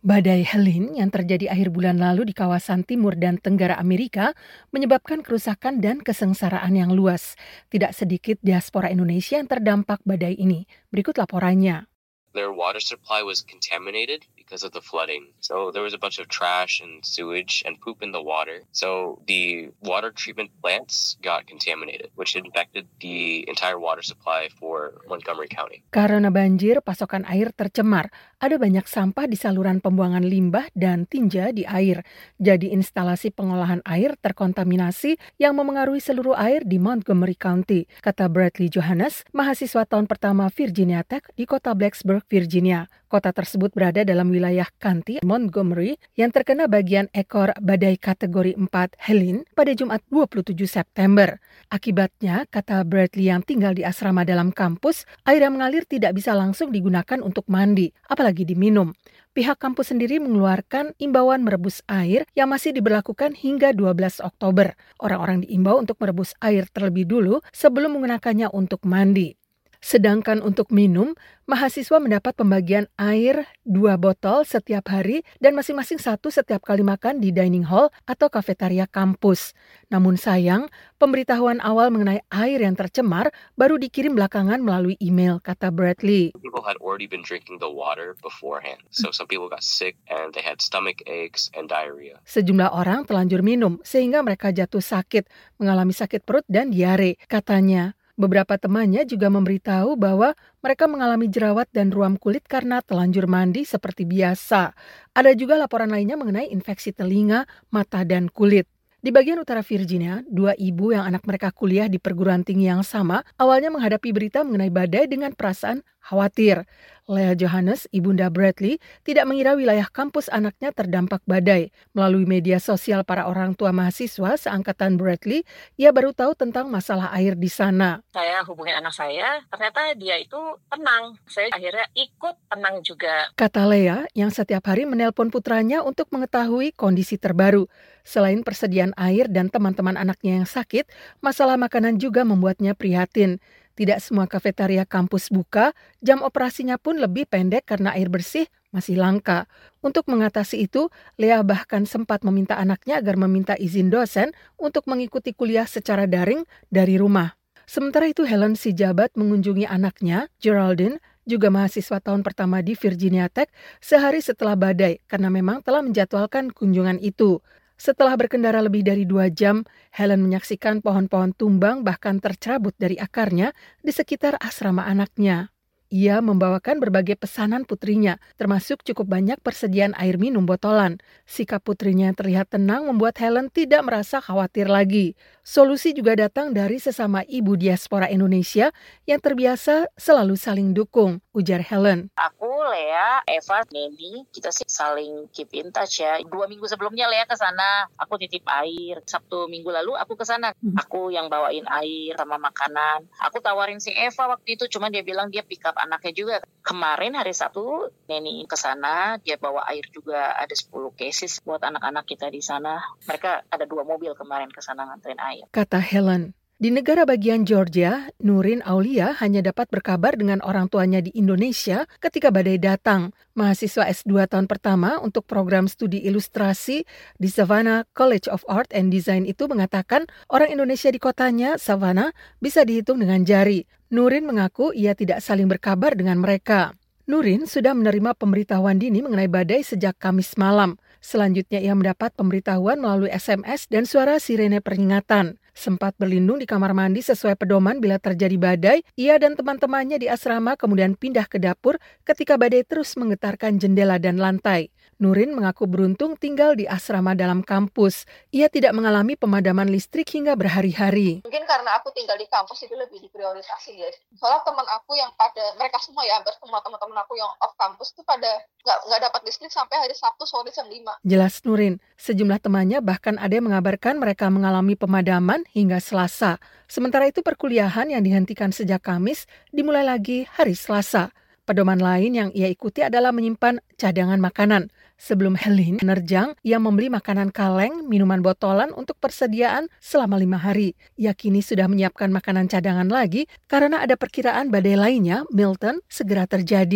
Badai Helene yang terjadi akhir bulan lalu di kawasan timur dan tenggara Amerika menyebabkan kerusakan dan kesengsaraan yang luas. Tidak sedikit diaspora Indonesia yang terdampak badai ini. Berikut laporannya. Their water supply was contaminated because of the flooding. So there was a bunch of trash and sewage and poop in the water. So the water treatment plants got contaminated, which infected the entire water supply for Montgomery County. Karena banjir, pasokan air tercemar. Ada banyak sampah di saluran pembuangan limbah dan tinja di air. Jadi instalasi pengolahan air terkontaminasi yang memengaruhi seluruh air di Montgomery County, kata Bradley Johannes, mahasiswa tahun pertama Virginia Tech di kota Blacksburg, Virginia. Kota tersebut berada dalam wilayah County Montgomery yang terkena bagian ekor badai kategori 4 Helene pada Jumat 27 September. Akibatnya, kata Bradley yang tinggal di asrama dalam kampus, air yang mengalir tidak bisa langsung digunakan untuk mandi, apalagi diminum. Pihak kampus sendiri mengeluarkan imbauan merebus air yang masih diberlakukan hingga 12 Oktober. Orang-orang diimbau untuk merebus air terlebih dulu sebelum menggunakannya untuk mandi. Sedangkan untuk minum, mahasiswa mendapat pembagian air 2 botol setiap hari dan masing-masing 1 setiap kali makan di dining hall atau kafetaria kampus. Namun sayang, pemberitahuan awal mengenai air yang tercemar baru dikirim belakangan melalui email, kata Bradley. People had already been drinking the water beforehand. So some people got sick and they had stomach aches and diarrhea. Sejumlah orang telanjur minum sehingga mereka jatuh sakit, mengalami sakit perut dan diare, katanya. Beberapa temannya juga memberitahu bahwa mereka mengalami jerawat dan ruam kulit karena telanjur mandi seperti biasa. Ada juga laporan lainnya mengenai infeksi telinga, mata, dan kulit. Di bagian utara Virginia, 2 ibu yang anak mereka kuliah di perguruan tinggi yang sama awalnya menghadapi berita mengenai badai dengan perasaan khawatir. Leah Johannes, ibunda Bradley, tidak mengira wilayah kampus anaknya terdampak badai. Melalui media sosial para orang tua mahasiswa seangkatan Bradley, ia baru tahu tentang masalah air di sana. Saya hubungin anak saya, ternyata dia itu tenang. Saya akhirnya ikut tenang juga. Kata Leah yang setiap hari menelpon putranya untuk mengetahui kondisi terbaru. Selain persediaan air dan teman-teman anaknya yang sakit, masalah makanan juga membuatnya prihatin. Tidak semua kafetaria kampus buka, jam operasinya pun lebih pendek karena air bersih masih langka. Untuk mengatasi itu, Leah bahkan sempat meminta anaknya agar meminta izin dosen untuk mengikuti kuliah secara daring dari rumah. Sementara itu, Helen si jabat mengunjungi anaknya, Geraldine, juga mahasiswa tahun pertama di Virginia Tech, sehari setelah badai karena memang telah menjadwalkan kunjungan itu. Setelah berkendara lebih dari 2 jam, Helen menyaksikan pohon-pohon tumbang bahkan tercerabut dari akarnya di sekitar asrama anaknya. Ia membawakan berbagai pesanan putrinya, termasuk cukup banyak persediaan air minum botolan. Sikap putrinya yang terlihat tenang membuat Helen tidak merasa khawatir lagi. Solusi juga datang dari sesama ibu diaspora Indonesia yang terbiasa selalu saling dukung, ujar Helen. Aku, Lea, Eva, Neni, kita sih saling keep in touch ya. 2 minggu sebelumnya Lea ke sana, aku titip air. Sabtu minggu lalu aku ke sana. Aku yang bawain air sama makanan. Aku tawarin si Eva waktu itu, cuma dia bilang dia pick up anaknya juga. Kemarin hari Sabtu, Neni ke sana, dia bawa air juga, ada 10 cases buat anak-anak kita di sana. Mereka ada 2 mobil kemarin ke sana nganterin air. Kata Helen. Di negara bagian Georgia, Nurin Aulia hanya dapat berkabar dengan orang tuanya di Indonesia ketika badai datang. Mahasiswa S2 tahun pertama untuk program studi ilustrasi di Savannah College of Art and Design itu mengatakan orang Indonesia di kotanya, Savannah, bisa dihitung dengan jari. Nurin mengaku ia tidak saling berkabar dengan mereka. Nurin sudah menerima pemberitahuan dini mengenai badai sejak Kamis malam. Selanjutnya ia mendapat pemberitahuan melalui SMS dan suara sirene peringatan. Sempat berlindung di kamar mandi sesuai pedoman bila terjadi badai, ia dan teman-temannya di asrama kemudian pindah ke dapur ketika badai terus menggetarkan jendela dan lantai. Nurin mengaku beruntung tinggal di asrama dalam kampus. Ia tidak mengalami pemadaman listrik hingga berhari-hari. Mungkin karena aku tinggal di kampus itu lebih diprioritaskan ya. Soalnya teman aku yang mereka semua ya, hampir semua teman-teman aku yang off kampus itu pada nggak dapat listrik sampai hari Sabtu sore jam 5. Jelas Nurin, sejumlah temannya bahkan ada yang mengabarkan mereka mengalami pemadaman hingga Selasa. Sementara itu perkuliahan yang dihentikan sejak Kamis dimulai lagi hari Selasa. Pedoman lain yang ia ikuti adalah menyimpan cadangan makanan. Sebelum Helene menerjang, ia membeli makanan kaleng, minuman botolan untuk persediaan selama 5 hari. Ia kini sudah menyiapkan makanan cadangan lagi karena ada perkiraan badai lainnya, Milton, segera terjadi.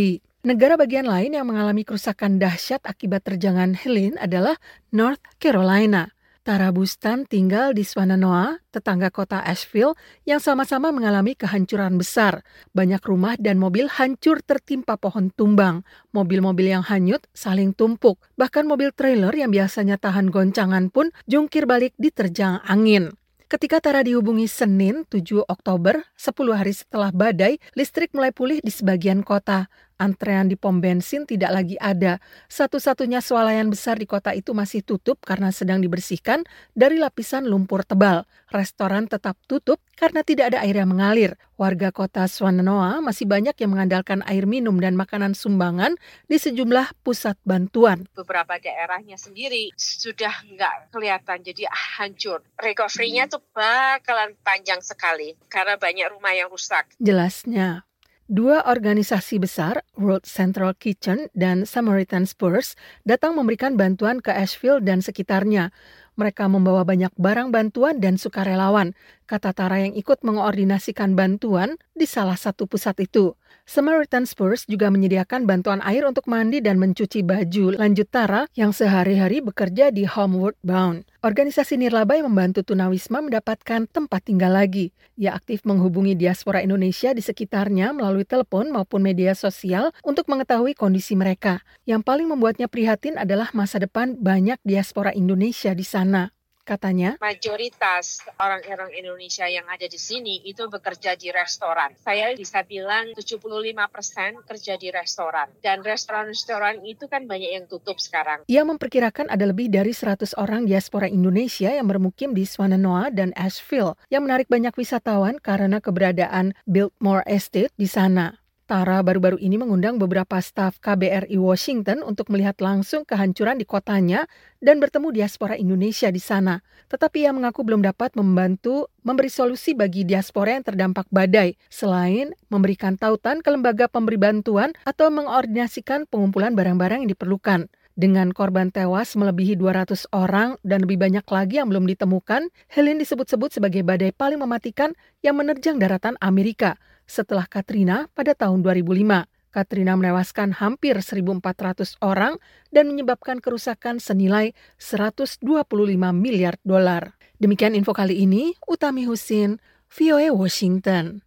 Negara bagian lain yang mengalami kerusakan dahsyat akibat terjangan Helene adalah North Carolina. Tara Bustan tinggal di Swannanoa, tetangga kota Asheville, yang sama-sama mengalami kehancuran besar. Banyak rumah dan mobil hancur tertimpa pohon tumbang. Mobil-mobil yang hanyut saling tumpuk. Bahkan mobil trailer yang biasanya tahan goncangan pun jungkir balik diterjang angin. Ketika Tara dihubungi Senin 7 Oktober, 10 hari setelah badai, listrik mulai pulih di sebagian kota. Antrean di pom bensin tidak lagi ada. Satu-satunya swalayan besar di kota itu masih tutup karena sedang dibersihkan dari lapisan lumpur tebal. Restoran tetap tutup karena tidak ada air yang mengalir. Warga kota Swannanoa masih banyak yang mengandalkan air minum dan makanan sumbangan di sejumlah pusat bantuan. Beberapa daerahnya sendiri sudah nggak kelihatan, jadi hancur. Recovery-nya tuh bakalan panjang sekali karena banyak rumah yang rusak. Jelasnya. Dua organisasi besar, World Central Kitchen dan Samaritan's Purse, datang memberikan bantuan ke Asheville dan sekitarnya. Mereka membawa banyak barang bantuan dan sukarelawan, kata Tara yang ikut mengoordinasikan bantuan di salah satu pusat itu. Samaritan's Purse juga menyediakan bantuan air untuk mandi dan mencuci baju, lanjut Tara yang sehari-hari bekerja di Homeward Bound. Organisasi nirlaba yang membantu tunawisma mendapatkan tempat tinggal lagi. Ia aktif menghubungi diaspora Indonesia di sekitarnya melalui telepon maupun media sosial untuk mengetahui kondisi mereka. Yang paling membuatnya prihatin adalah masa depan banyak diaspora Indonesia di sana. Katanya, mayoritas orang-orang Indonesia yang ada di sini itu bekerja di restoran. Saya bisa bilang 75% kerja di restoran. Dan restoran-restoran itu kan banyak yang tutup sekarang. Ia memperkirakan ada lebih dari 100 orang diaspora Indonesia yang bermukim di Swannanoa dan Asheville yang menarik banyak wisatawan karena keberadaan Biltmore Estate di sana. Tara baru-baru ini mengundang beberapa staf KBRI Washington untuk melihat langsung kehancuran di kotanya dan bertemu diaspora Indonesia di sana. Tetapi ia mengaku belum dapat membantu memberi solusi bagi diaspora yang terdampak badai, selain memberikan tautan ke lembaga pemberi bantuan atau mengordinasikan pengumpulan barang-barang yang diperlukan. Dengan korban tewas melebihi 200 orang dan lebih banyak lagi yang belum ditemukan, Helene disebut-sebut sebagai badai paling mematikan yang menerjang daratan Amerika setelah Katrina pada tahun 2005. Katrina menewaskan hampir 1.400 orang dan menyebabkan kerusakan senilai $125 miliar. Demikian info kali ini, Utami Husin, VOA Washington.